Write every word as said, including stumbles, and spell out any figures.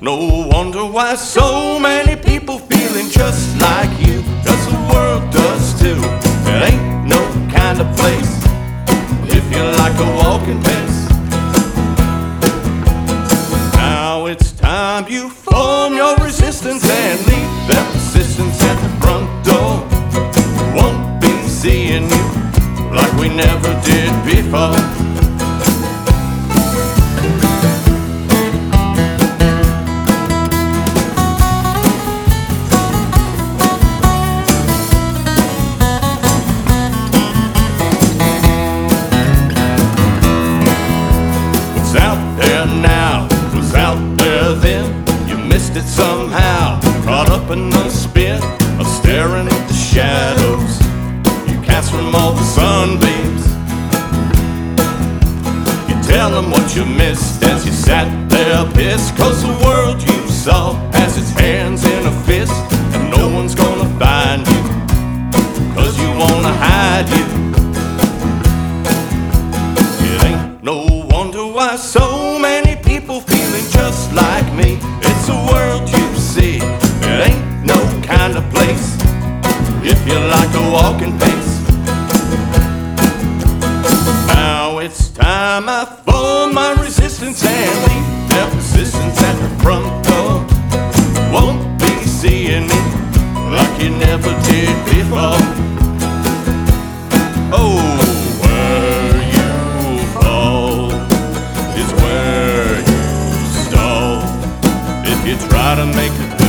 no wonder why so many people feeling just like you. 'Cause the world does too. It ain't no kind of place if you like a walking pace. Now it's time you form your resistance and leave that persistence at the front door. Won't be seeing you like we never did before. It somehow caught up in the spin of staring at the shadows you cast from all the sunbeams. You tell them what you missed as you sat there pissed, 'cause the world you saw has its hands in a fist, and no one's gonna find you 'cause you wanna hide you. It ain't no wonder why so many people feeling just like me. It's a world you see, it ain't no kind of place if you like a walking pace. Now it's time I form my resistance and leave their persistence at the front door. Won't be seeing me like you never did before. Oh, where you fall is where you stall. If you try to make it